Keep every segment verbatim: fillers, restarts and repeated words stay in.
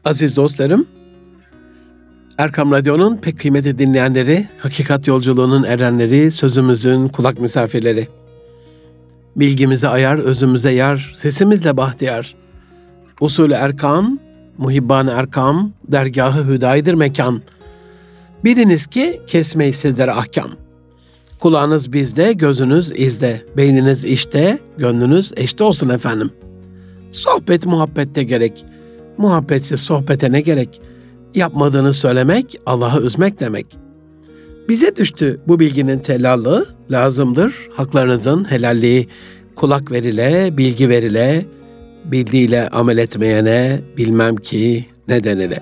Aziz dostlarım, Erkam Radyo'nun pek kıymetli dinleyenleri, hakikat yolculuğunun erenleri, sözümüzün kulak misafirleri. Bilgimize ayar, özümüze yar, sesimizle bahtiyar. Usulü Erkam, Muhibban-ı Erkam, dergâh-ı hüdayidir mekan. Biliniz ki kesmeyi sizlere ahkam. Kulağınız bizde, gözünüz izde, beyniniz işte, gönlünüz eşte olsun efendim. Sohbet muhabbette gerek. Muhabbetsiz sohbete ne gerek? Yapmadığını söylemek, Allah'ı üzmek demek. Bize düştü bu bilginin tellallığı, lazımdır haklarınızın helalliği. Kulak verile, bilgi verile, bildiğiyle amel etmeyene, bilmem ki ne denile.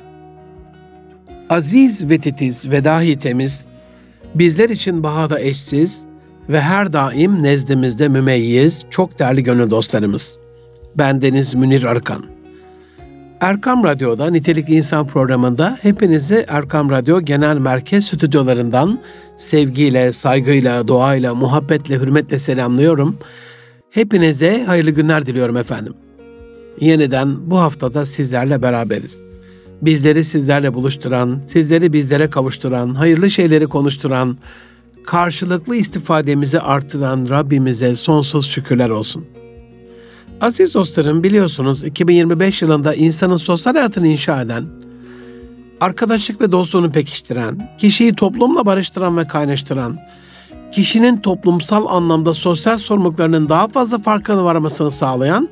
Aziz ve titiz ve dahi temiz, bizler için bahada eşsiz ve her daim nezdimizde mümeyyiz, çok değerli gönül dostlarımız. Bendeniz Münir Arıkan. Erkam Radyo'da Nitelikli İnsan programında hepinizi Erkam Radyo Genel Merkez stüdyolarından sevgiyle, saygıyla, duayla, muhabbetle, hürmetle selamlıyorum. Hepinize hayırlı günler diliyorum efendim. Yeniden bu haftada sizlerle beraberiz. Bizleri sizlerle buluşturan, sizleri bizlere kavuşturan, hayırlı şeyleri konuşturan, karşılıklı istifademizi artıran Rabbimize sonsuz şükürler olsun. Aziz dostlarım, biliyorsunuz iki bin yirmi beş yılında insanın sosyal hayatını inşa eden, arkadaşlık ve dostluğunu pekiştiren, kişiyi toplumla barıştıran ve kaynaştıran, kişinin toplumsal anlamda sosyal sorumluluklarının daha fazla farkına varmasını sağlayan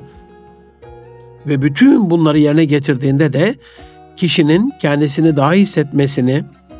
ve bütün bunları yerine getirdiğinde de kişinin kendisini daha iyi hissetmesini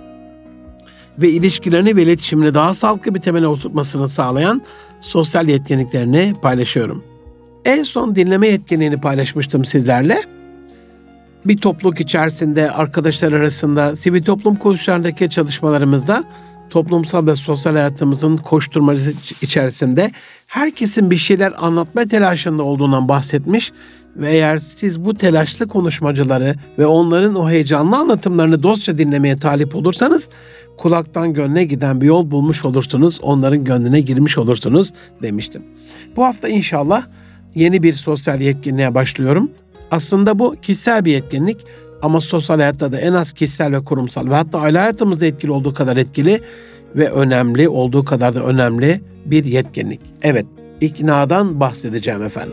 ve ilişkilerini ve iletişimini daha sağlıklı bir temele oturtmasını sağlayan sosyal yetkinliklerini paylaşıyorum. En son dinleme yetkinliğini paylaşmıştım sizlerle. Bir topluluk içerisinde, arkadaşlar arasında, sivil toplum kuruluşlarındaki çalışmalarımızda, toplumsal ve sosyal hayatımızın koşturmacası içerisinde herkesin bir şeyler anlatma telaşında olduğundan bahsetmiş ve eğer siz bu telaşlı konuşmacıları ve onların o heyecanlı anlatımlarını dostça dinlemeye talip olursanız, kulaktan gönle giden bir yol bulmuş olursunuz, onların gönlüne girmiş olursunuz demiştim. Bu hafta inşallah yeni bir sosyal yetkinliğe başlıyorum. Aslında bu kişisel bir yetkinlik ama sosyal hayatta da en az kişisel ve kurumsal ve hatta aile hayatımızda etkili olduğu kadar etkili ve önemli olduğu kadar da önemli bir yetkinlik. Evet, iknadan bahsedeceğim efendim.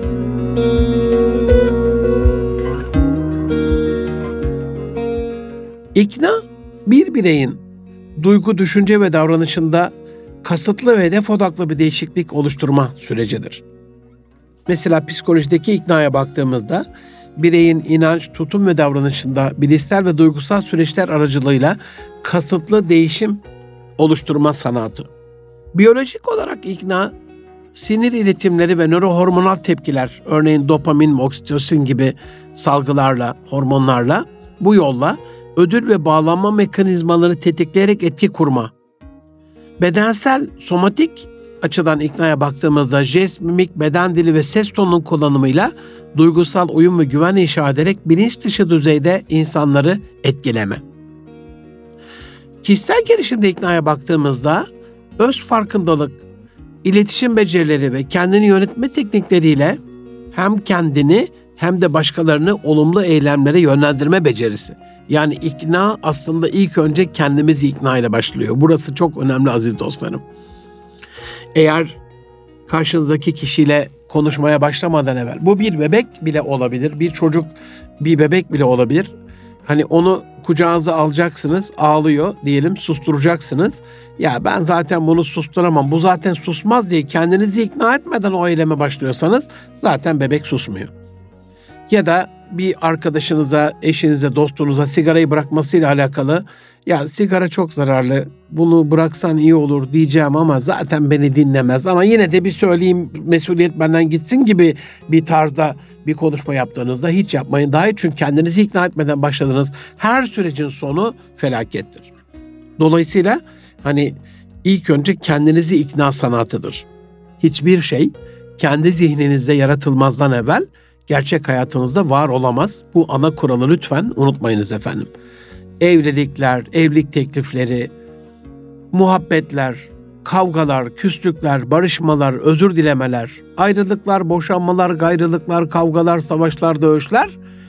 İkna, bir bireyin duygu, düşünce ve davranışında kasıtlı ve hedef odaklı bir değişiklik oluşturma sürecidir. Mesela psikolojideki iknaya baktığımızda bireyin inanç, tutum ve davranışında bilişsel ve duygusal süreçler aracılığıyla kasıtlı değişim oluşturma sanatı. Biyolojik olarak ikna, sinir iletimleri ve nörohormonal tepkiler, örneğin dopamin, oksitosin gibi salgılarla, hormonlarla, bu yolla ödül ve bağlanma mekanizmalarını tetikleyerek etki kurma. Bedensel, somatik açıdan iknaya baktığımızda jest, mimik, beden dili ve ses tonunun kullanımıyla duygusal uyum ve güven inşa ederek bilinç dışı düzeyde insanları etkileme. Kişisel gelişimde iknaya baktığımızda öz farkındalık, iletişim becerileri ve kendini yönetme teknikleriyle hem kendini hem de başkalarını olumlu eylemlere yönlendirme becerisi. Yani ikna aslında ilk önce kendimizi ikna ile başlıyor. Burası çok önemli aziz dostlarım. Eğer karşınızdaki kişiyle konuşmaya başlamadan evvel, bu bir bebek bile olabilir, bir çocuk, bir bebek bile olabilir. Hani onu kucağınıza alacaksınız, ağlıyor diyelim, susturacaksınız. Ya ben zaten bunu susturamam, bu zaten susmaz diye kendinizi ikna etmeden o eyleme başlıyorsanız zaten bebek susmuyor. Ya da bir arkadaşınıza, eşinize, dostunuza sigarayı bırakmasıyla alakalı, ya sigara çok zararlı, bunu bıraksan iyi olur diyeceğim ama zaten beni dinlemez ama yine de bir söyleyeyim, mesuliyet benden gitsin gibi bir tarzda bir konuşma yaptığınızda hiç yapmayın. Daha iyi, çünkü kendinizi ikna etmeden başladığınız her sürecin sonu felakettir. Dolayısıyla hani ilk önce kendinizi ikna sanatıdır. Hiçbir şey kendi zihninizde yaratılmazdan evvel gerçek hayatınızda var olamaz. Bu ana kuralı lütfen unutmayınız efendim. Evlilikler, evlilik teklifleri, muhabbetler, kavgalar, küslükler, barışmalar, özür dilemeler, ayrılıklar, boşanmalar, gayrılıklar, kavgalar, savaşlar, dövüşler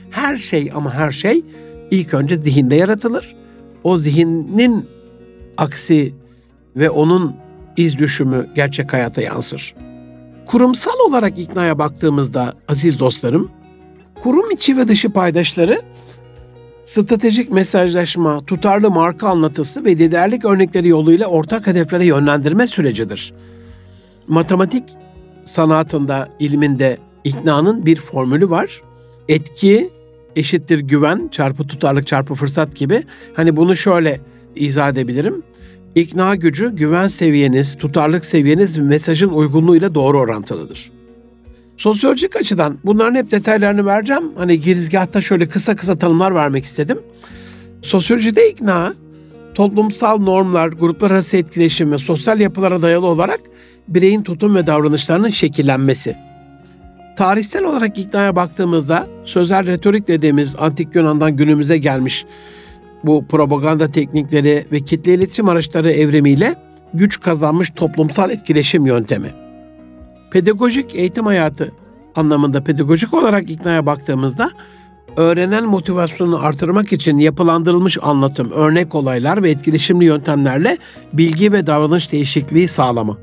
Her şey ama her şey ilk önce zihinde yaratılır. O zihnin aksi ve onun iz düşümü gerçek hayata yansır. Kurumsal olarak iknaya baktığımızda aziz dostlarım, kurum içi ve dışı paydaşları stratejik mesajlaşma, tutarlı marka anlatısı ve liderlik örnekleri yoluyla ortak hedeflere yönlendirme sürecidir. Matematik sanatında, ilminde iknanın bir formülü var. Etki eşittir güven çarpı tutarlılık çarpı fırsat gibi. Hani bunu şöyle izah edebilirim. İkna gücü güven seviyeniz, tutarlılık seviyeniz ve mesajın uygunluğuyla doğru orantılıdır. Sosyolojik açıdan bunların hep detaylarını vereceğim. Hani girizgahta şöyle kısa kısa tanımlar vermek istedim. Sosyolojide ikna, toplumsal normlar, gruplar arası etkileşim ve sosyal yapılara dayalı olarak bireyin tutum ve davranışlarının şekillenmesi. Tarihsel olarak iknaya baktığımızda sözel retorik dediğimiz antik Yunan'dan günümüze gelmiş bu propaganda teknikleri ve kitle iletişim araçları evrimiyle güç kazanmış toplumsal etkileşim yöntemi. Pedagojik eğitim hayatı anlamında pedagojik olarak iknaya baktığımızda öğrenen motivasyonunu artırmak için yapılandırılmış anlatım, örnek olaylar ve etkileşimli yöntemlerle bilgi ve davranış değişikliği sağlama.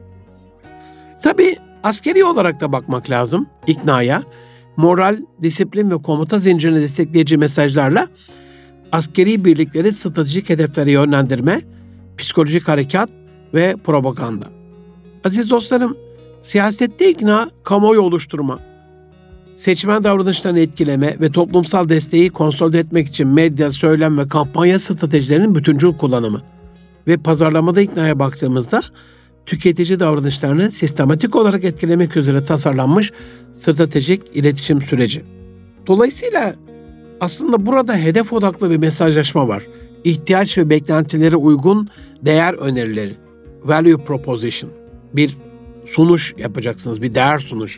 Tabii askeri olarak da bakmak lazım iknaya. Moral, disiplin ve komuta zincirini destekleyici mesajlarla askeri birlikleri stratejik hedeflere yönlendirme, psikolojik harekat ve propaganda. Aziz dostlarım, siyasette ikna, kamuoyu oluşturma, seçmen davranışlarını etkileme ve toplumsal desteği konsolide etmek için medya, söylem ve kampanya stratejilerinin bütüncül kullanımı ve pazarlamada iknaya baktığımızda tüketici davranışlarını sistematik olarak etkilemek üzere tasarlanmış stratejik iletişim süreci. Dolayısıyla aslında burada hedef odaklı bir mesajlaşma var. İhtiyaç ve beklentilere uygun değer önerileri, value proposition, bir sunuş yapacaksınız, bir değer sunuş.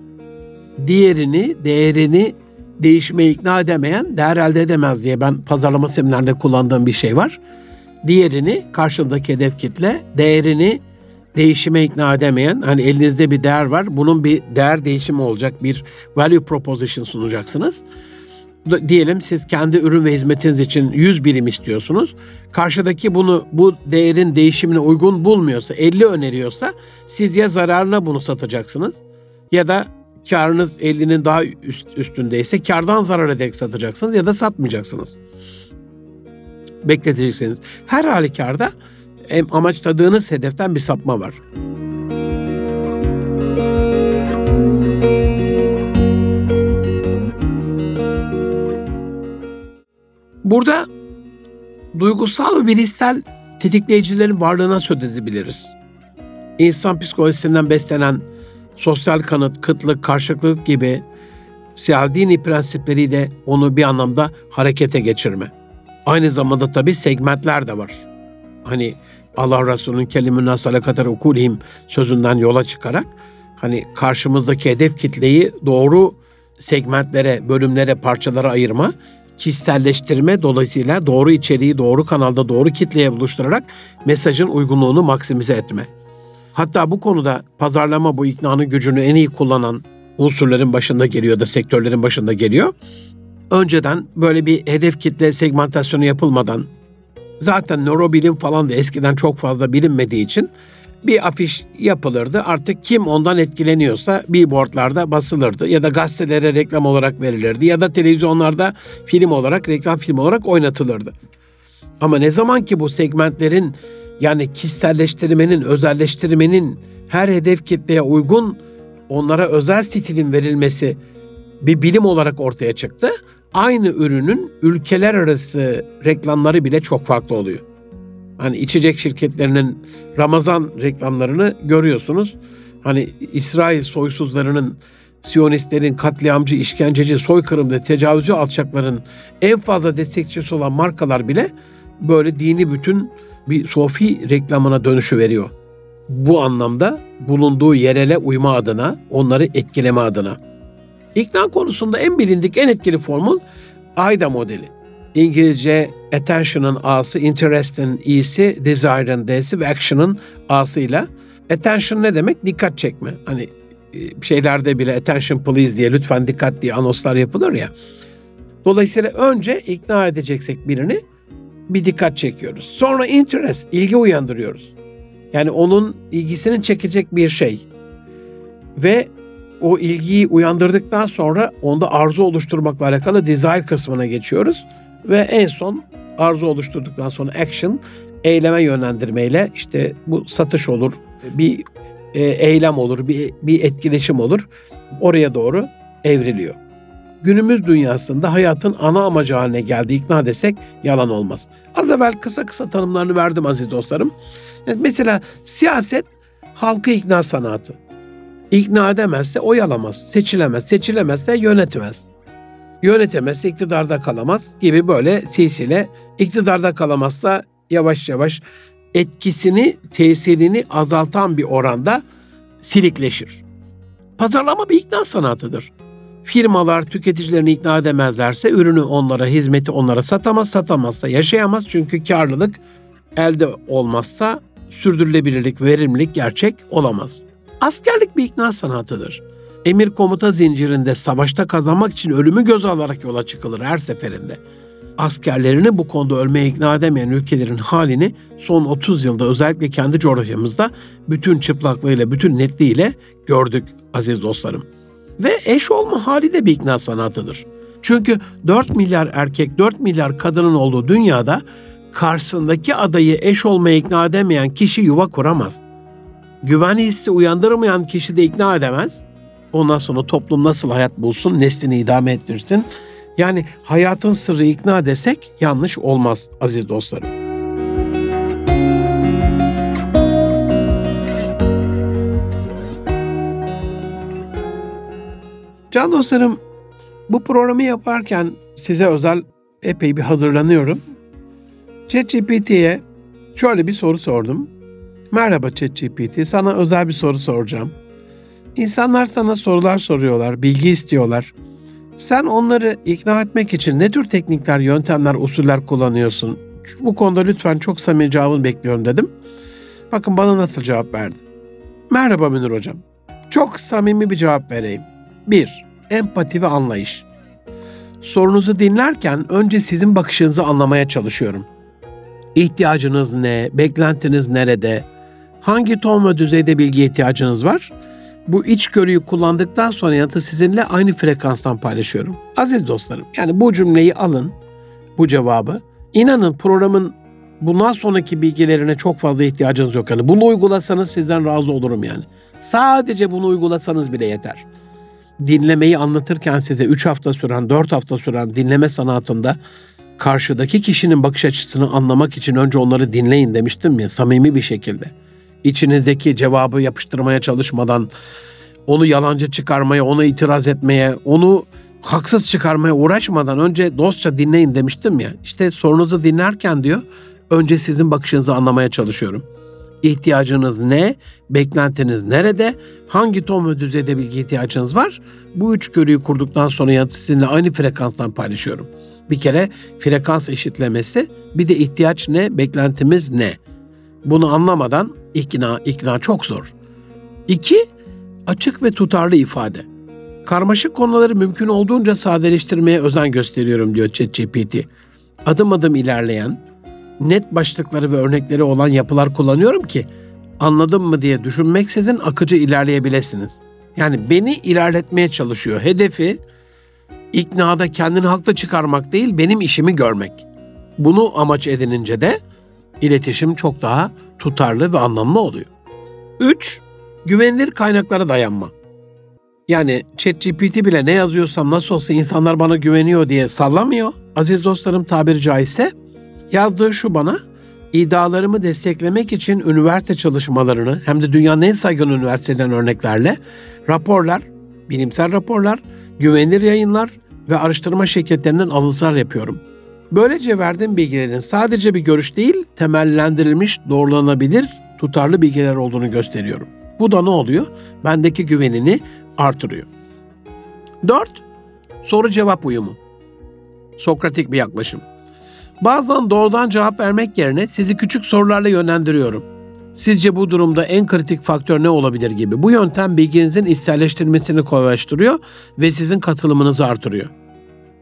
Diğerini, değerini değişmeye ikna edemeyen değer elde edemez diye ben pazarlama seminerinde kullandığım bir şey var. Diğerini, karşındaki hedef kitle, değerini değişime ikna edemeyen, hani elinizde bir değer var, bunun bir değer değişimi olacak, bir value proposition sunacaksınız. Diyelim siz kendi ürün ve hizmetiniz için yüz birim istiyorsunuz. Karşıdaki bunu bu değerin değişimine uygun bulmuyorsa, elli öneriyorsa siz ya zararına bunu satacaksınız ya da karınız ellinin daha üst, üstündeyse kardan zarar ederek satacaksınız ya da satmayacaksınız. Bekleteceksiniz. Her halükarda amaçladığınız hedeften bir sapma var. Burada duygusal ve bilişsel tetikleyicilerin varlığına söz edebiliriz. İnsan psikolojisinden beslenen sosyal kanıt, kıtlık, karşılıklık gibi siyah dini prensipleriyle onu bir anlamda harekete geçirme. Aynı zamanda tabii segmentler de var. Hani Allah Resulü'nün kelimünden salakatar ukulihim sözünden yola çıkarak hani karşımızdaki hedef kitleyi doğru segmentlere, bölümlere, parçalara ayırma, kişiselleştirme, dolayısıyla doğru içeriği doğru kanalda doğru kitleye buluşturarak mesajın uygunluğunu maksimize etme. Hatta bu konuda pazarlama bu iknanın gücünü en iyi kullanan unsurların başında geliyor da sektörlerin başında geliyor. Önceden böyle bir hedef kitle segmentasyonu yapılmadan zaten nörobilim falan da eskiden çok fazla bilinmediği için bir afiş yapılırdı. Artık kim ondan etkileniyorsa billboardlarda basılırdı ya da gazetelere reklam olarak verilirdi ya da televizyonlarda film olarak, reklam film olarak oynatılırdı. Ama ne zaman ki bu segmentlerin yani kişiselleştirmenin, özelleştirmenin her hedef kitleye uygun onlara özel stilin verilmesi bir bilim olarak ortaya çıktı. Aynı ürünün ülkeler arası reklamları bile çok farklı oluyor. Hani içecek şirketlerinin Ramazan reklamlarını görüyorsunuz. Hani İsrail soysuzlarının, Siyonistlerin, katliamcı, işkenceci, soykırımcı, tecavüzcü alçakların en fazla destekçisi olan markalar bile böyle dini bütün bir sofi reklamına dönüşü veriyor. Bu anlamda bulunduğu yerele uyma adına, onları etkileme adına. İkna konusunda en bilindik, en etkili formül AIDA modeli. İngilizce attention'ın A'sı, interest'in I'si, desire'ın D'si ve action'ın A'sıyla. Attention ne demek? Dikkat çekme. Hani şeylerde bile attention please diye, lütfen dikkat diye anonslar yapılır ya. Dolayısıyla önce ikna edeceksek birini bir dikkat çekiyoruz. Sonra interest, ilgi uyandırıyoruz. Yani onun ilgisini çekecek bir şey. Ve o ilgiyi uyandırdıktan sonra onda arzu oluşturmakla alakalı desire kısmına geçiyoruz. Ve en son arzu oluşturduktan sonra action, eyleme yönlendirmeyle işte bu satış olur, bir e, eylem olur, bir, bir etkileşim olur. Oraya doğru evriliyor. Günümüz dünyasında hayatın ana amacı haline geldi ikna desek yalan olmaz. Az evvel kısa kısa tanımlarını verdim aziz dostlarım. Yani mesela siyaset halkı ikna sanatı. İkna edemezse oy alamaz, seçilemez, seçilemezse yönetemez. Yönetemezse iktidarda kalamaz gibi böyle silsile. İktidarda kalamazsa yavaş yavaş etkisini, tesirini azaltan bir oranda silikleşir. Pazarlama bir ikna sanatıdır. Firmalar tüketicilerini ikna edemezlerse ürünü onlara, hizmeti onlara satamaz, satamazsa yaşayamaz. Çünkü karlılık elde olmazsa sürdürülebilirlik, verimlilik gerçek olamaz. Askerlik bir ikna sanatıdır. Emir komuta zincirinde savaşta kazanmak için ölümü göze alarak yola çıkılır her seferinde. Askerlerini bu konuda ölmeye ikna edemeyen ülkelerin halini son otuz yılda özellikle kendi coğrafyamızda bütün çıplaklığıyla, bütün netliğiyle gördük aziz dostlarım. Ve eş olma hali de bir ikna sanatıdır. Çünkü dört milyar erkek, dört milyar kadının olduğu dünyada karşısındaki adayı eş olmaya ikna edemeyen kişi yuva kuramaz. Güven hissi uyandırmayan kişi de ikna edemez. Ondan sonra toplum nasıl hayat bulsun, neslini idame ettirsin. Yani hayatın sırrı ikna desek yanlış olmaz aziz dostlarım. Can dostlarım, bu programı yaparken size özel epey bir hazırlanıyorum. ChatGPT'ye şöyle bir soru sordum. Merhaba ChatGPT, sana özel bir soru soracağım. İnsanlar sana sorular soruyorlar, bilgi istiyorlar. Sen onları ikna etmek için ne tür teknikler, yöntemler, usuller kullanıyorsun? Bu konuda lütfen çok samimi cevabını bekliyorum dedim. Bakın bana nasıl cevap verdi. Merhaba Münir Hocam. Çok samimi bir cevap vereyim. bir. Empati ve anlayış. Sorunuzu dinlerken önce sizin bakışınızı anlamaya çalışıyorum. İhtiyacınız ne? Beklentiniz nerede? Hangi ton ve düzeyde bilgiye ihtiyacınız var? Bu içgörüyü kullandıktan sonra yanıtı sizinle aynı frekanstan paylaşıyorum. Aziz dostlarım, yani bu cümleyi alın, bu cevabı. İnanın programın bundan sonraki bilgilerine çok fazla ihtiyacınız yok. Yani bunu uygulasanız sizden razı olurum yani. Sadece bunu uygulasanız bile yeter. Dinlemeyi anlatırken size üç hafta süren, dört hafta süren dinleme sanatında karşıdaki kişinin bakış açısını anlamak için önce onları dinleyin demiştim ya, samimi bir şekilde. İçinizdeki cevabı yapıştırmaya çalışmadan, onu yalancı çıkarmaya, ona itiraz etmeye, onu haksız çıkarmaya uğraşmadan önce dostça dinleyin demiştim ya. İşte sorunuzu dinlerken diyor, önce sizin bakışınızı anlamaya çalışıyorum. İhtiyacınız ne? Beklentiniz nerede? Hangi ton ve düzeyde bilgi ihtiyacınız var? Bu üç görüyü kurduktan sonra yanıtı sizinle aynı frekanstan paylaşıyorum. Bir kere frekans eşitlemesi, bir de ihtiyaç ne? Beklentimiz ne? Bunu anlamadan ikna, ikna çok zor. İki, açık ve tutarlı ifade. Karmaşık konuları mümkün olduğunca sadeleştirmeye özen gösteriyorum diyor ChatGPT. Adım adım ilerleyen, net başlıkları ve örnekleri olan yapılar kullanıyorum ki anladım mı diye düşünmeksizin akıcı ilerleyebilirsiniz. Yani beni ilerletmeye çalışıyor. Hedefi iknada kendini haklı çıkarmak değil, benim işimi görmek. Bunu amaç edinince de iletişim çok daha tutarlı ve anlamlı oluyor. Üç, güvenilir kaynaklara dayanma. Yani ChatGPT bile ne yazıyorsam nasıl olsa insanlar bana güveniyor diye sallamıyor. Aziz dostlarım, tabiri caizse yazdığı şu bana: iddialarımı desteklemek için üniversite çalışmalarını, hem de dünyanın en saygın üniversiteden örneklerle raporlar, bilimsel raporlar, güvenilir yayınlar ve araştırma şirketlerinden alıntılar yapıyorum. Böylece verdiğim bilgilerin sadece bir görüş değil, temellendirilmiş, doğrulanabilir, tutarlı bilgiler olduğunu gösteriyorum. Bu da ne oluyor? Bendeki güvenini artırıyor. Dört, soru cevap uyumu. Sokratik bir yaklaşım. Bazen doğrudan cevap vermek yerine sizi küçük sorularla yönlendiriyorum. Sizce bu durumda en kritik faktör ne olabilir gibi. Bu yöntem bilginizin içselleştirmesini kolaylaştırıyor ve sizin katılımınızı artırıyor.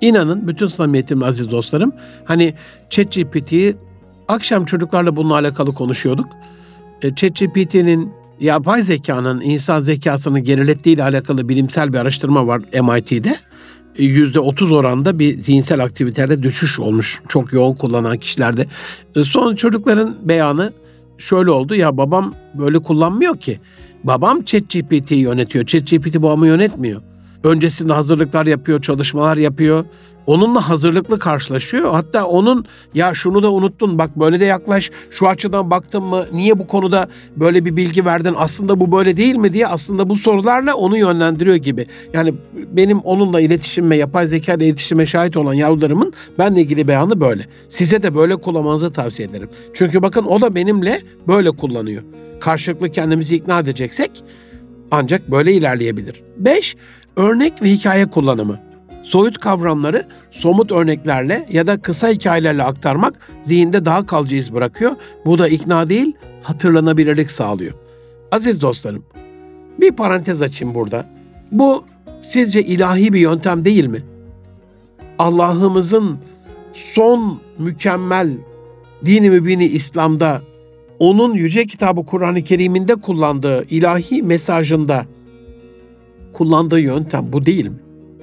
İnanın bütün samimiyetimle aziz dostlarım, hani ChatGPT'yi akşam çocuklarla bununla alakalı konuşuyorduk. E, ChatGPT'nin yapay zekanın insan zekasını gerilettiği ile alakalı bilimsel bir araştırma var M I T'de. E, yüzde otuz oranda bir zihinsel aktivitelerde düşüş olmuş çok yoğun kullanan kişilerde. E, son çocukların beyanı şöyle oldu: ya babam böyle kullanmıyor ki. Babam ChatGPT'yi yönetiyor. ChatGPT babamı yönetmiyor. Öncesinde hazırlıklar yapıyor, çalışmalar yapıyor. Onunla hazırlıklı karşılaşıyor. Hatta onun ya şunu da unuttun, bak böyle de yaklaş, şu açıdan baktın mı, niye bu konuda böyle bir bilgi verdin, aslında bu böyle değil mi diye aslında bu sorularla onu yönlendiriyor gibi. Yani benim onunla iletişime, yapay zeka ile iletişime şahit olan yavrularımın benimle ilgili beyanı böyle. Size de böyle kullanmanızı tavsiye ederim. Çünkü bakın o da benimle böyle kullanıyor. Karşılıklı kendimizi ikna edeceksek ancak böyle ilerleyebilir. beş. Örnek ve hikaye kullanımı. Soyut kavramları somut örneklerle ya da kısa hikayelerle aktarmak zihinde daha kalıcı iz bırakıyor. Bu da ikna değil, hatırlanabilirlik sağlıyor. Aziz dostlarım, bir parantez açayım burada. Bu sizce ilahi bir yöntem değil mi? Allah'ımızın son mükemmel dini mübini İslam'da, onun yüce kitabı Kur'an-ı Kerim'inde kullandığı ilahi mesajında kullandığı yöntem bu değil mi?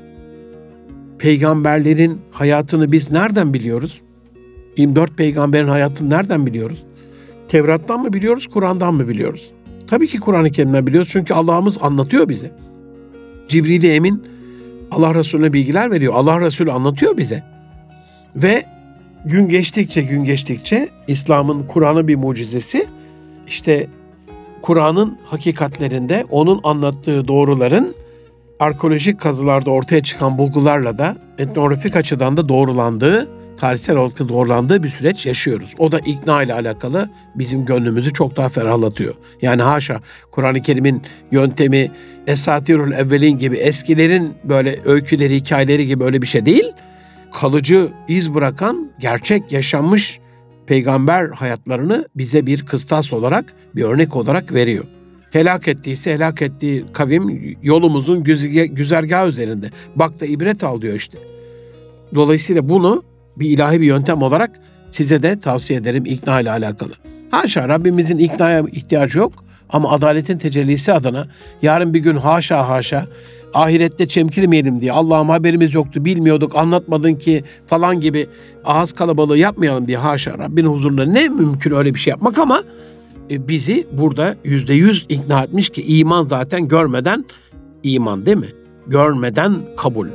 Peygamberlerin hayatını biz nereden biliyoruz? yirmi dört peygamberin hayatını nereden biliyoruz? Tevrat'tan mı biliyoruz, Kur'an'dan mı biliyoruz? Tabii ki Kur'an-ı Kerim'den biliyoruz çünkü Allah'ımız anlatıyor bize. Cibril-i Emin Allah Resulüne bilgiler veriyor. Allah Resulü anlatıyor bize. Ve gün geçtikçe gün geçtikçe İslam'ın, Kur'an'ın bir mucizesi, işte Kur'an'ın hakikatlerinde onun anlattığı doğruların arkeolojik kazılarda ortaya çıkan bulgularla da etnografik açıdan da doğrulandığı, tarihsel olarak da doğrulandığı bir süreç yaşıyoruz. O da ikna ile alakalı bizim gönlümüzü çok daha ferahlatıyor. Yani haşa Kur'an-ı Kerim'in yöntemi Esatirul Evvelin gibi, eskilerin böyle öyküleri, hikayeleri gibi öyle bir şey değil. Kalıcı iz bırakan, gerçek yaşanmış peygamber hayatlarını bize bir kıstas olarak, bir örnek olarak veriyor. Helak ettiyse helak ettiği kavim yolumuzun güzergahı üzerinde. Bak da ibret al diyor işte. Dolayısıyla bunu bir ilahi bir yöntem olarak size de tavsiye ederim ikna ile alakalı. Haşa Rabbimizin iknaya ihtiyacı yok ama adaletin tecellisi adına yarın bir gün haşa haşa ahirette çemkirmeyelim diye Allah'ım haberimiz yoktu, bilmiyorduk, anlatmadın ki falan gibi ağız kalabalığı yapmayalım diye haşa Rabbinin huzurunda ne mümkün öyle bir şey yapmak ama bizi burada yüzde yüz ikna etmiş ki iman zaten görmeden iman değil mi? Görmeden kabul.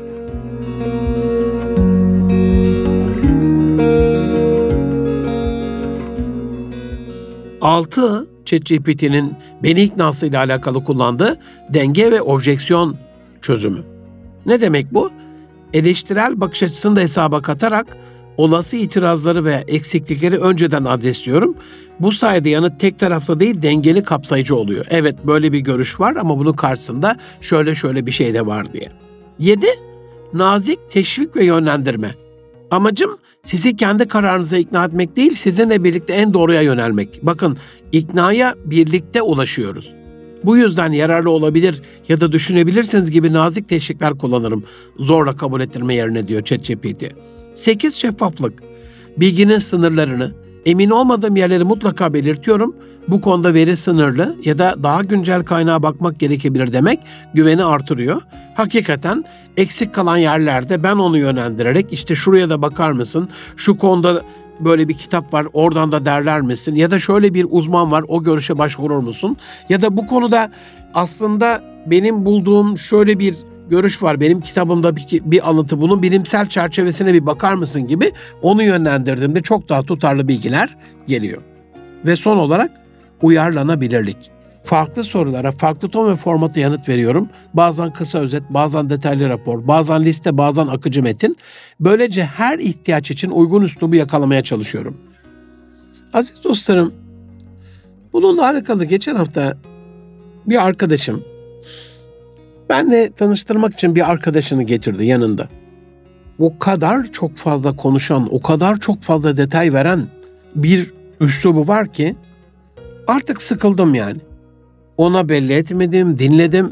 Altı, ChatGPT'nin beni iknası ile alakalı kullandığı denge ve objeksiyon çözümü. Ne demek bu? Eleştirel bakış açısını da hesaba katarak olası itirazları ve eksiklikleri önceden adresliyorum. Bu sayede yanıt tek taraflı değil, dengeli, kapsayıcı oluyor. Evet, böyle bir görüş var ama bunun karşısında şöyle şöyle bir şey de var diye. yedi. Nazik teşvik ve yönlendirme. Amacım sizi kendi kararınıza ikna etmek değil, sizinle birlikte en doğruya yönelmek. Bakın, iknaya birlikte ulaşıyoruz. Bu yüzden yararlı olabilir ya da düşünebilirsiniz gibi nazik teşvikler kullanırım. Zorla kabul ettirme yerine diyor ChatGPT. sekiz. Şeffaflık. Bilginin sınırlarını, emin olmadığım yerleri mutlaka belirtiyorum. Bu konuda veri sınırlı ya da daha güncel kaynağa bakmak gerekebilir demek güveni artırıyor. Hakikaten eksik kalan yerlerde ben onu yönlendirerek işte şuraya da bakar mısın, şu konuda böyle bir kitap var oradan da derler misin ya da şöyle bir uzman var o görüşe başvurur musun ya da bu konuda aslında benim bulduğum şöyle bir görüş var, benim kitabımda bir, bir alıntı, bunun bilimsel çerçevesine bir bakar mısın gibi onu yönlendirdiğimde çok daha tutarlı bilgiler geliyor. Ve son olarak uyarlanabilirlik. Farklı sorulara farklı ton ve formatı yanıt veriyorum. Bazen kısa özet, bazen detaylı rapor, bazen liste, bazen akıcı metin. Böylece her ihtiyaç için uygun üslubu yakalamaya çalışıyorum. Aziz dostlarım, bununla alakalı geçen hafta bir arkadaşım benle tanıştırmak için bir arkadaşını getirdi yanında. O kadar çok fazla konuşan, o kadar çok fazla detay veren bir üslubu var ki artık sıkıldım yani. Ona belli etmedim, dinledim.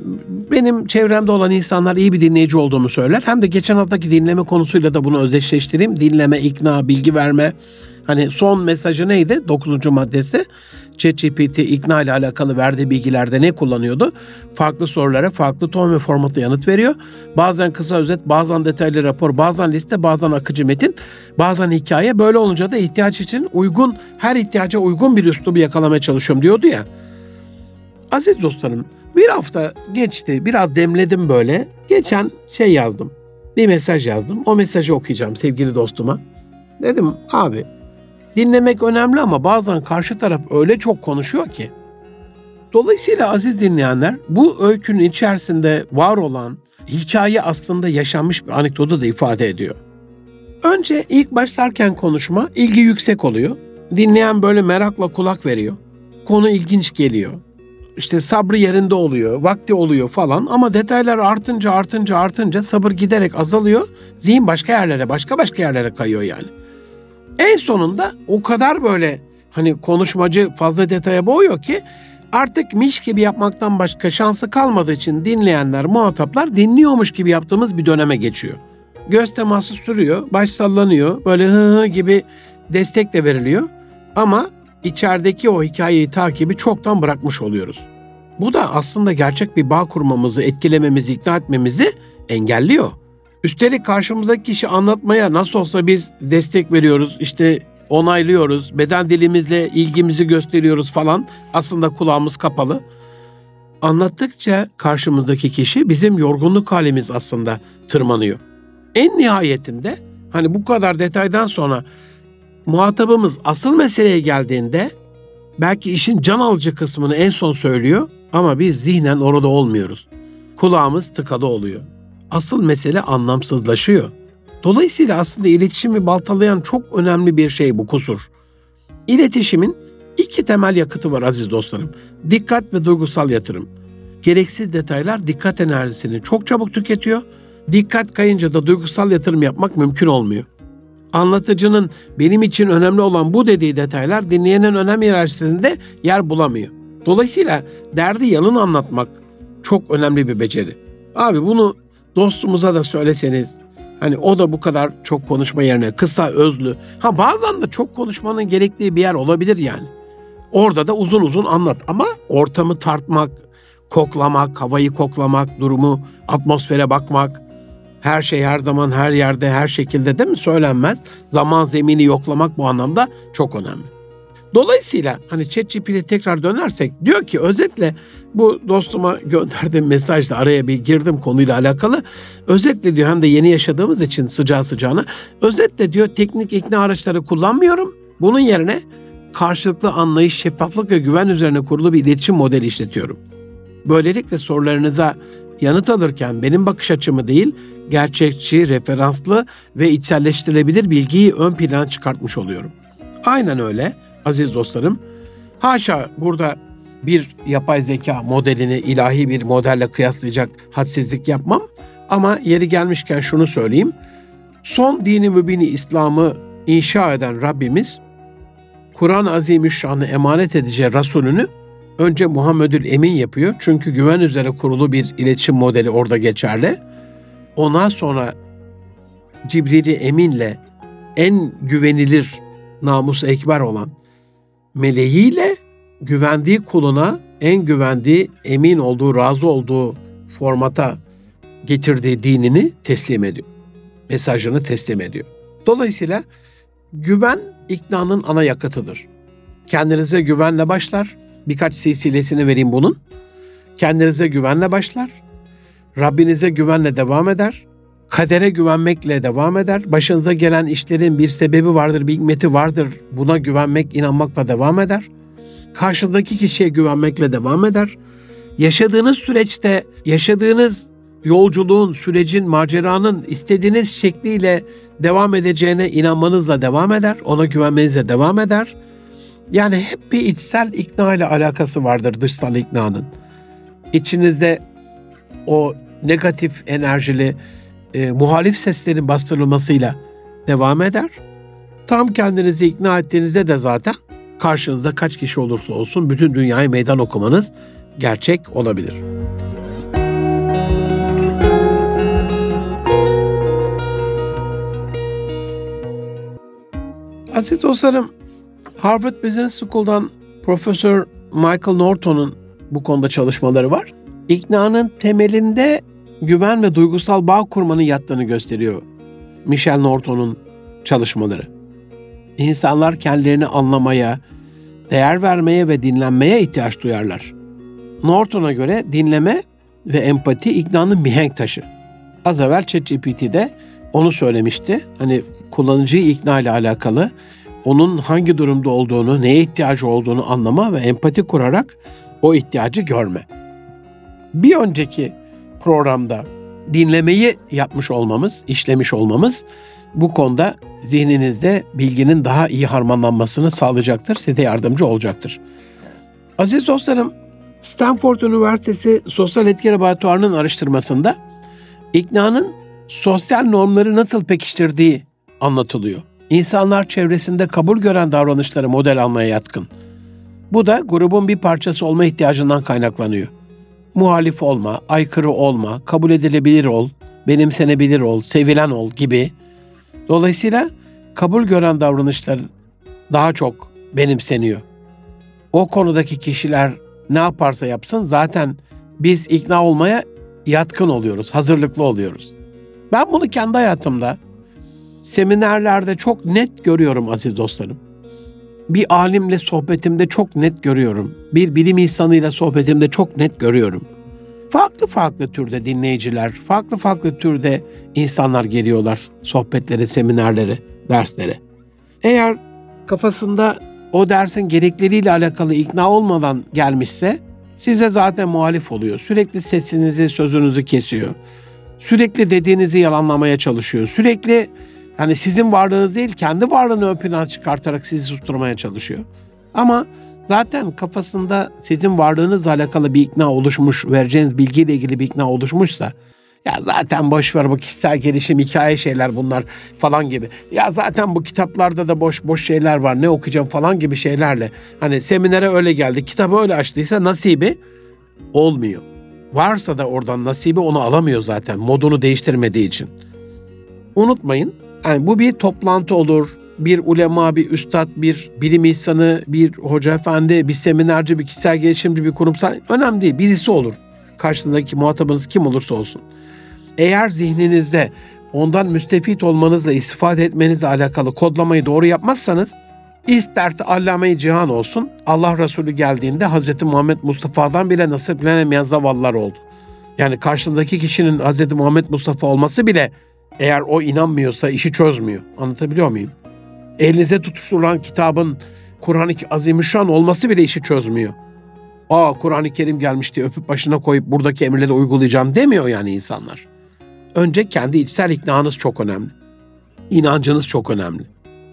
benim çevremde olan insanlar iyi bir dinleyici olduğumu söyler. Hem de geçen haftaki dinleme konusuyla da bunu özdeşleştireyim. Dinleme, ikna, bilgi verme. Hani son mesajı neydi? Dokuzuncu maddesi. ChatGPT ikna ile alakalı verdiği bilgilerde ne kullanıyordu? Farklı sorulara farklı ton ve formatla yanıt veriyor. Bazen kısa özet, bazen detaylı rapor, bazen liste, bazen akıcı metin, bazen hikaye. Böyle olunca da ihtiyaç için uygun, her ihtiyaca uygun bir üslubu yakalamaya çalışıyorum diyordu ya. Aziz dostlarım, bir hafta geçti, biraz demledim böyle. Geçen şey yazdım, bir mesaj yazdım. O mesajı okuyacağım sevgili dostuma. Dedim abi, dinlemek önemli ama bazen karşı taraf öyle çok konuşuyor ki. Dolayısıyla aziz dinleyenler, bu öykünün içerisinde var olan hikaye aslında yaşanmış bir anekdotu da ifade ediyor. Önce ilk başlarken konuşma ilgi yüksek oluyor. Dinleyen böyle merakla kulak veriyor. Konu ilginç geliyor. İşte sabrı yerinde oluyor, vakti oluyor falan ama detaylar artınca artınca artınca sabır giderek azalıyor. Zihin başka yerlere, başka başka yerlere kayıyor yani. En sonunda o kadar böyle hani konuşmacı fazla detaya boğuyor ki artık miş gibi yapmaktan başka şansı kalmadığı için dinleyenler, muhataplar dinliyormuş gibi yaptığımız bir döneme geçiyor. Göz teması sürüyor, baş sallanıyor, böyle hı hı gibi destek de veriliyor ama içerideki o hikayeyi takibi çoktan bırakmış oluyoruz. Bu da aslında gerçek bir bağ kurmamızı, etkilememizi, ikna etmemizi engelliyor. Üstelik karşımızdaki kişi anlatmaya nasıl olsa biz destek veriyoruz, işte onaylıyoruz, beden dilimizle ilgimizi gösteriyoruz falan. Aslında kulağımız kapalı. Anlattıkça karşımızdaki kişi bizim yorgunluk halimiz aslında tırmanıyor. En nihayetinde hani bu kadar detaydan sonra muhatabımız asıl meseleye geldiğinde belki işin can alıcı kısmını en son söylüyor ama biz zihnen orada olmuyoruz. Kulağımız tıkalı oluyor. Asıl mesele anlamsızlaşıyor. Dolayısıyla aslında iletişimi baltalayan çok önemli bir şey bu kusur. İletişimin iki temel yakıtı var aziz dostlarım. Dikkat ve duygusal yatırım. Gereksiz detaylar dikkat enerjisini çok çabuk tüketiyor. Dikkat kayınca da duygusal yatırım yapmak mümkün olmuyor. Anlatıcının benim için önemli olan bu dediği detaylar dinleyenin önem hiyerarşisinde yer bulamıyor. Dolayısıyla derdi yalın anlatmak çok önemli bir beceri. Abi bunu dostumuza da söyleseniz, hani o da bu kadar çok konuşma yerine kısa, özlü. Ha bazen de çok konuşmanın gerektiği bir yer olabilir yani. Orada da uzun uzun anlat ama ortamı tartmak, koklamak, havayı koklamak, durumu, atmosfere bakmak, her şey her zaman her yerde her şekilde değil mi söylenmez. Zaman zemini yoklamak bu anlamda çok önemli. Dolayısıyla hani ChatGPT'ye tekrar dönersek diyor ki özetle bu dostuma gönderdiğim mesajla araya bir girdim konuyla alakalı. Özetle diyor hem de yeni yaşadığımız için sıcağı sıcağına. Özetle diyor teknik ikna araçları kullanmıyorum. Bunun yerine karşılıklı anlayış, şeffaflık ve güven üzerine kurulu bir iletişim modeli işletiyorum. Böylelikle sorularınıza yanıt alırken benim bakış açımı değil, gerçekçi, referanslı ve içselleştirilebilir bilgiyi ön plana çıkartmış oluyorum. Aynen öyle aziz dostlarım. Haşa burada bir yapay zeka modelini ilahi bir modelle kıyaslayacak hadsizlik yapmam. Ama yeri gelmişken şunu söyleyeyim. Son dini mübini İslam'ı inşa eden Rabbimiz, Kur'an-ı Azimüşşan'ı emanet edeceği Resulünü önce Muhammedül Emin yapıyor. Çünkü güven üzere kurulu bir iletişim modeli orada geçerli. Ondan sonra Cibril-i Emin'le en güvenilir, namus ekber olan meleğiyle güvendiği kuluna en güvendiği, emin olduğu, razı olduğu formata getirdiği dinini teslim ediyor. Mesajını teslim ediyor. Dolayısıyla güven iknanın ana yakıtıdır. Kendinize güvenle başlar. Birkaç silsilesini vereyim bunun. Kendinize güvenle başlar. Rabbinize güvenle devam eder. Kadere güvenmekle devam eder. Başınıza gelen işlerin bir sebebi vardır, bir hikmeti vardır. Buna güvenmek, inanmakla devam eder. Karşındaki kişiye güvenmekle devam eder. Yaşadığınız süreçte, yaşadığınız yolculuğun, sürecin, maceranın istediğiniz şekliyle devam edeceğine inanmanızla devam eder. Ona güvenmenizle devam eder. Yani hep bir içsel ikna ile alakası vardır dışsal iknanın. İçinizde o negatif enerjili, e, muhalif seslerin bastırılmasıyla devam eder. Tam kendinizi ikna ettiğinizde de zaten karşınızda kaç kişi olursa olsun bütün dünyayı meydan okumanız gerçek olabilir. Aziz dostlarım, Harvard Business School'dan Profesör Michael Norton'un bu konuda çalışmaları var. İknanın temelinde güven ve duygusal bağ kurmanın yattığını gösteriyor Michael Norton'un çalışmaları. İnsanlar kendilerini anlamaya, değer vermeye ve dinlenmeye ihtiyaç duyarlar. Norton'a göre dinleme ve empati iknanın mihenk taşı. Az evvel ChatGPT'de onu söylemişti. Hani kullanıcıyı ikna ile alakalı, onun hangi durumda olduğunu, neye ihtiyacı olduğunu anlama ve empati kurarak o ihtiyacı görme. Bir önceki programda dinlemeyi yapmış olmamız, işlemiş olmamız bu konuda zihninizde bilginin daha iyi harmanlanmasını sağlayacaktır, size yardımcı olacaktır. Aziz dostlarım, Stanford Üniversitesi Sosyal Etki Laboratuvarı'nın araştırmasında iknanın sosyal normları nasıl pekiştirdiği anlatılıyor. İnsanlar çevresinde kabul gören davranışları model almaya yatkın. Bu da grubun bir parçası olma ihtiyacından kaynaklanıyor. Muhalif olma, aykırı olma, kabul edilebilir ol, benimsenebilir ol, sevilen ol gibi. Dolayısıyla kabul gören davranışlar daha çok benimseniyor. O konudaki kişiler ne yaparsa yapsın zaten biz ikna olmaya yatkın oluyoruz, hazırlıklı oluyoruz. Ben bunu kendi hayatımda, seminerlerde çok net görüyorum aziz dostlarım. Bir alimle sohbetimde çok net görüyorum. Bir bilim insanıyla sohbetimde çok net görüyorum. Farklı farklı türde dinleyiciler, farklı farklı türde insanlar geliyorlar sohbetlere, seminerlere, derslere. Eğer kafasında o dersin gerekleriyle alakalı ikna olmadan gelmişse size zaten muhalif oluyor. Sürekli sesinizi, sözünüzü kesiyor. Sürekli dediğinizi yalanlamaya çalışıyor. Sürekli yani sizin varlığınız değil, kendi varlığını ön plana çıkartarak sizi susturmaya çalışıyor. Ama zaten kafasında sizin varlığınızla alakalı bir ikna oluşmuş, vereceğiniz bilgiyle ilgili bir ikna oluşmuşsa, ya zaten boş ver bu kişisel gelişim, hikaye şeyler bunlar falan gibi. Ya zaten bu kitaplarda da boş boş şeyler var, ne okuyacağım falan gibi şeylerle. Hani seminere öyle geldi, kitabı öyle açtıysa nasibi olmuyor. Varsa da oradan nasibi onu alamıyor zaten, modunu değiştirmediği için. Unutmayın, yani bu bir toplantı olur, bir ulema, bir üstad, bir bilim insanı, bir hoca efendi, bir seminerci, bir kişisel gelişimci, bir kurumsal, önemli değil, birisi olur. Karşındaki muhatabınız kim olursa olsun. Eğer zihninizde ondan müstefit olmanızla, istifade etmenizle alakalı kodlamayı doğru yapmazsanız, isterse Allame-i Cihan olsun, Allah Resulü geldiğinde Hz. Muhammed Mustafa'dan bile nasiplenemeyen zavallılar oldu. Yani karşındaki kişinin Hz. Muhammed Mustafa olması bile eğer o inanmıyorsa işi çözmüyor. Anlatabiliyor muyum? Elinize tutuşturulan kitabın Kur'an-ı Azimüşşan olması bile işi çözmüyor. Aa Kur'an-ı Kerim gelmiş diye öpüp başına koyup buradaki emirleri uygulayacağım demiyor yani insanlar. Önce kendi içsel iknanız çok önemli. İnancınız çok önemli.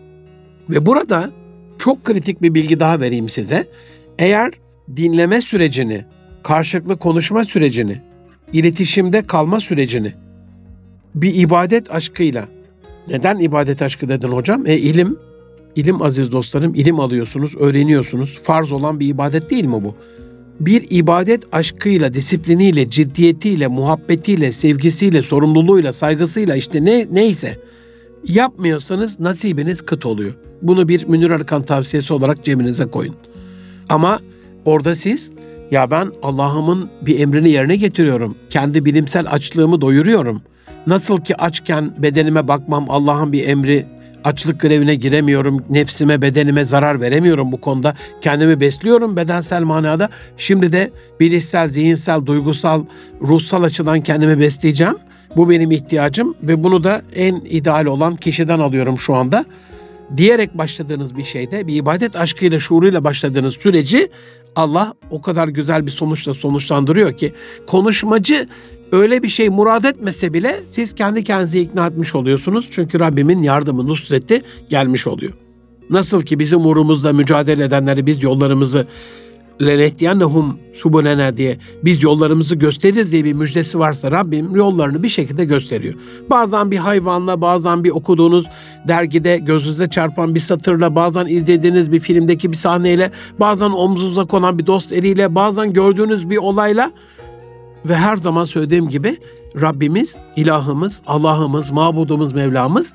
Ve burada çok kritik bir bilgi daha vereyim size. Eğer dinleme sürecini, karşılıklı konuşma sürecini, iletişimde kalma sürecini bir ibadet aşkıyla, neden ibadet aşkı dedin hocam? E ilim, ilim aziz dostlarım, ilim alıyorsunuz, öğreniyorsunuz. Farz olan bir ibadet değil mi bu? Bir ibadet aşkıyla, disipliniyle, ciddiyetiyle, muhabbetiyle, sevgisiyle, sorumluluğuyla, saygısıyla işte ne neyse yapmıyorsanız nasibiniz kıt oluyor. Bunu bir Münir Arıkan tavsiyesi olarak cebinize koyun. Ama orada siz, ya ben Allah'ımın bir emrini yerine getiriyorum. Kendi bilimsel açlığımı doyuruyorum. Nasıl ki açken bedenime bakmam Allah'ın bir emri, açlık grevine giremiyorum, nefsime, bedenime zarar veremiyorum bu konuda. Kendimi besliyorum bedensel manada. Şimdi de bilişsel, zihinsel, duygusal, ruhsal açıdan kendimi besleyeceğim. Bu benim ihtiyacım ve bunu da en ideal olan kişiden alıyorum şu anda. Diyerek başladığınız bir şeyde, bir ibadet aşkıyla, şuuruyla başladığınız süreci Allah o kadar güzel bir sonuçla sonuçlandırıyor ki konuşmacı öyle bir şey murad etmese bile siz kendi kendinizi ikna etmiş oluyorsunuz. Çünkü Rabbimin yardımı, nusreti gelmiş oluyor. Nasıl ki bizim uğrumuzda mücadele edenleri biz yollarımızı lenehdiyennehum subulena diye biz yollarımızı gösteririz diye bir müjdesi varsa Rabbim yollarını bir şekilde gösteriyor. Bazen bir hayvanla, bazen bir okuduğunuz dergide gözünüze çarpan bir satırla, bazen izlediğiniz bir filmdeki bir sahneyle, bazen omzunuza konan bir dost eliyle, bazen gördüğünüz bir olayla ve her zaman söylediğim gibi Rabbimiz, ilahımız, Allah'ımız, mabudumuz, Mevlamız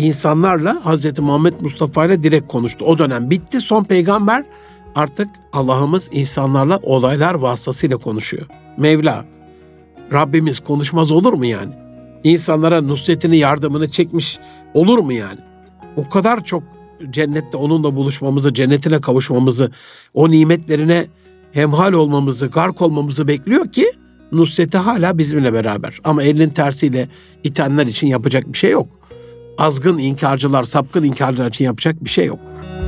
insanlarla Hazreti Muhammed Mustafa ile direkt konuştu. O dönem bitti. Son peygamber, artık Allah'ımız insanlarla olaylar vasıtasıyla konuşuyor. Mevla, Rabbimiz konuşmaz olur mu yani? İnsanlara nusretini, yardımını çekmiş olur mu yani? O kadar çok cennette onunla buluşmamızı, cennetine kavuşmamızı, o nimetlerine hemhal olmamızı, gark olmamızı bekliyor ki nusreti hala bizimle beraber. Ama elinin tersiyle itenler için yapacak bir şey yok. Azgın inkarcılar, sapkın inkarcılar için yapacak bir şey yok.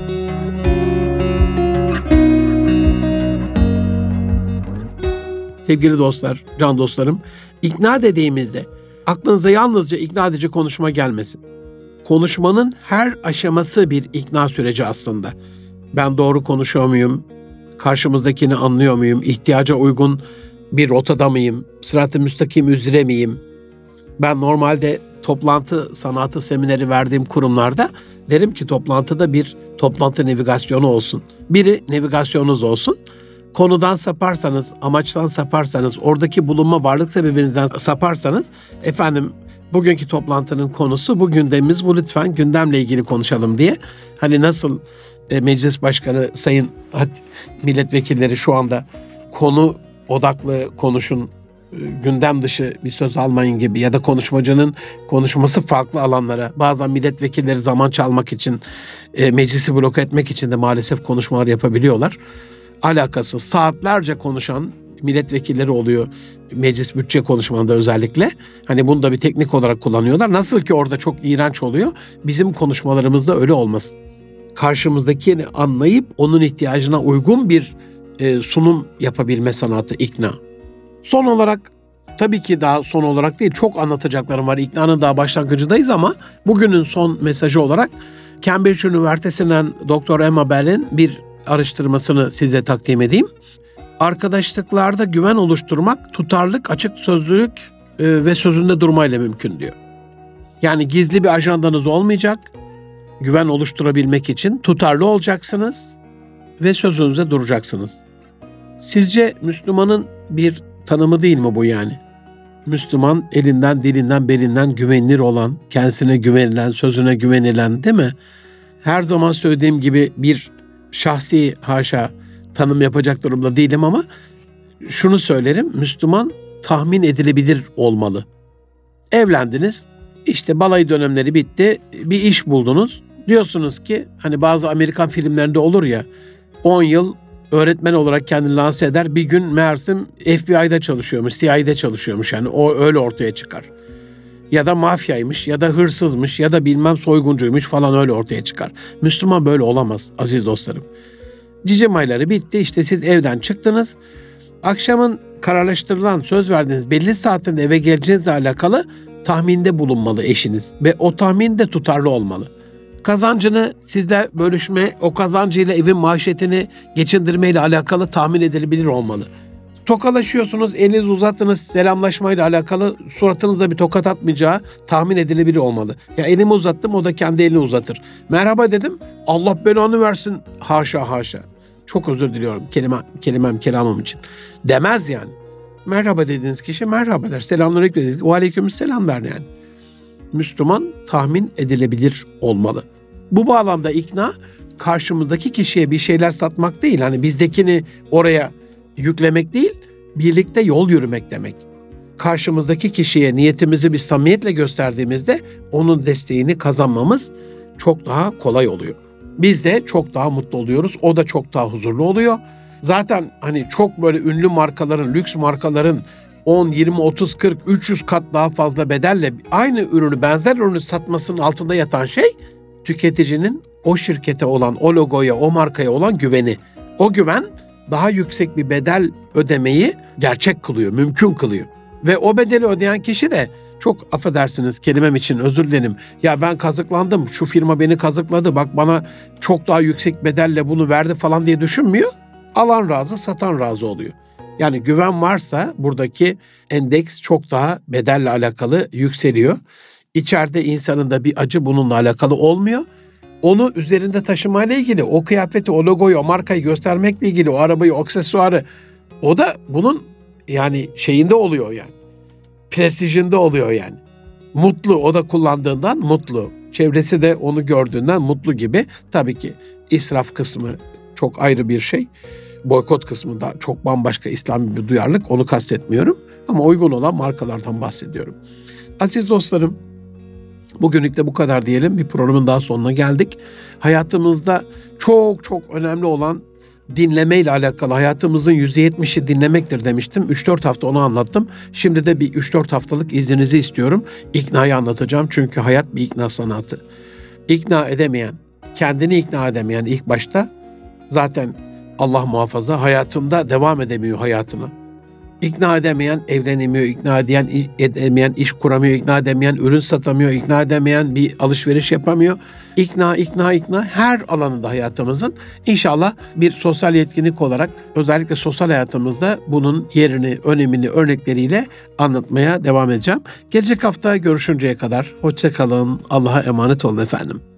Sevgili dostlar, can dostlarım, ikna dediğimizde aklınıza yalnızca ikna edici konuşma gelmesin. Konuşmanın her aşaması bir ikna süreci aslında. Ben doğru konuşuyor muyum? Karşımızdakini anlıyor muyum? İhtiyaca uygun bir rotada mıyım? Sırat-ı müstakim üzere miyim? Ben normalde toplantı sanatı semineri verdiğim kurumlarda derim ki toplantıda bir toplantı navigasyonu olsun. Biri navigasyonunuz olsun. Konudan saparsanız, amaçtan saparsanız, oradaki bulunma varlık sebebinizden saparsanız, efendim bugünkü toplantının konusu bu, gündemimiz bu, lütfen gündemle ilgili konuşalım diye. Hani nasıl e, meclis başkanı, sayın milletvekilleri şu anda konu odaklı konuşun, e, gündem dışı bir söz almayın gibi, ya da konuşmacının konuşması farklı alanlara, bazen milletvekilleri zaman çalmak için, e, meclisi bloke etmek için de maalesef konuşmalar yapabiliyorlar. Alakasız saatlerce konuşan milletvekilleri oluyor meclis bütçe konuşmalarında özellikle. Hani bunu da bir teknik olarak kullanıyorlar. Nasıl ki orada çok iğrenç oluyor, bizim konuşmalarımızda öyle olmasın. Karşımızdakini anlayıp onun ihtiyacına uygun bir e, sunum yapabilme sanatı ikna. Son olarak, tabii ki daha son olarak değil, çok anlatacaklarım var. İknanın daha başlangıcındayız ama bugünün son mesajı olarak Cambridge Üniversitesi'nden Doktor Emma Bell'in bir araştırmasını size takdim edeyim. Arkadaşlıklarda güven oluşturmak tutarlılık, açık sözlülük e, ve sözünde durmayla mümkün diyor. Yani gizli bir ajandanız olmayacak. Güven oluşturabilmek için tutarlı olacaksınız ve sözünüze duracaksınız. Sizce Müslümanın bir tanımı değil mi bu yani? Müslüman elinden, dilinden, belinden güvenilir olan, kendisine güvenilen, sözüne güvenilen, değil mi? Her zaman söylediğim gibi bir şahsi haşa tanım yapacak durumda değilim ama şunu söylerim: Müslüman tahmin edilebilir olmalı. Evlendiniz, işte balayı dönemleri bitti, bir iş buldunuz. Diyorsunuz ki, hani bazı Amerikan filmlerinde olur ya, on yıl öğretmen olarak kendini lanse eder, bir gün meğersem F B I'da çalışıyormuş, C I A'da çalışıyormuş, yani o öyle ortaya çıkar. Ya da mafyaymış, ya da hırsızmış, ya da bilmem soyguncuymuş falan, öyle ortaya çıkar. Müslüman böyle olamaz aziz dostlarım. Cicim ayları bitti, işte siz evden çıktınız. Akşamın kararlaştırılan, söz verdiğiniz belli saatinde eve geleceğinizle alakalı tahminde bulunmalı eşiniz. Ve o tahmin de tutarlı olmalı. Kazancını sizle bölüşme, o kazancıyla evin maaşetini geçindirmeyle alakalı tahmin edilebilir olmalı. Tokalaşıyorsunuz, elinizi uzattınız, selamlaşmayla alakalı suratınıza bir tokat atmayacağı tahmin edilebilir olmalı. Ya elimi uzattım, o da kendi elini uzatır. Merhaba dedim, Allah belanı versin, haşa haşa. Çok özür diliyorum kelime, kelimem kelamım için. Demez yani. Merhaba dediğiniz kişi merhaba der. Selamünaleyküm dediğiniz kişi aleykümselam der yani. Müslüman tahmin edilebilir olmalı. Bu bağlamda ikna, karşımızdaki kişiye bir şeyler satmak değil. Hani bizdekini oraya yüklemek değil, birlikte yol yürümek demek. Karşımızdaki kişiye niyetimizi bir samimiyetle gösterdiğimizde onun desteğini kazanmamız çok daha kolay oluyor. Biz de çok daha mutlu oluyoruz. O da çok daha huzurlu oluyor. Zaten hani çok böyle ünlü markaların, lüks markaların on, yirmi, otuz, kırk, üç yüz kat daha fazla bedelle aynı ürünü, benzer ürünü satmasının altında yatan şey, tüketicinin o şirkete olan, o logoya, o markaya olan güveni. O güven daha yüksek bir bedel ödemeyi gerçek kılıyor, mümkün kılıyor. Ve o bedeli ödeyen kişi de, çok affedersiniz kelimem için, özür dilerim, ya ben kazıklandım, şu firma beni kazıkladı, bak bana çok daha yüksek bedelle bunu verdi falan diye düşünmüyor. Alan razı, satan razı oluyor. Yani güven varsa buradaki endeks çok daha bedelle alakalı yükseliyor. İçeride insanın da bir acı bununla alakalı olmuyor. Onu üzerinde taşımayla ilgili, o kıyafeti, o logoyu, o markayı göstermekle ilgili, o arabayı, o aksesuarı, o da bunun yani şeyinde oluyor yani. Prestijinde oluyor yani. Mutlu, o da kullandığından mutlu. Çevresi de onu gördüğünden mutlu gibi. Tabii ki israf kısmı çok ayrı bir şey. Boykot kısmı da çok bambaşka İslami bir duyarlılık. Onu kastetmiyorum. Ama uygun olan markalardan bahsediyorum. Aziz dostlarım, bugünlük de bu kadar diyelim. Bir programın daha sonuna geldik. Hayatımızda çok çok önemli olan dinleme ile alakalı, hayatımızın yüzde yetmişi dinlemektir demiştim. üç dört hafta onu anlattım. Şimdi de bir üç dört haftalık izninizi istiyorum. İknayı anlatacağım çünkü hayat bir ikna sanatı. İkna edemeyen, kendini ikna edemeyen ilk başta zaten Allah muhafaza hayatında devam edemiyor hayatına. İkna edemeyen evlenemiyor, ikna edemeyen, edemeyen iş kuramıyor, ikna edemeyen ürün satamıyor, ikna edemeyen bir alışveriş yapamıyor. İkna, ikna, ikna her alanında hayatımızın inşallah bir sosyal yetkinlik olarak özellikle sosyal hayatımızda bunun yerini, önemini örnekleriyle anlatmaya devam edeceğim. Gelecek hafta görüşünceye kadar hoşça kalın, Allah'a emanet olun efendim.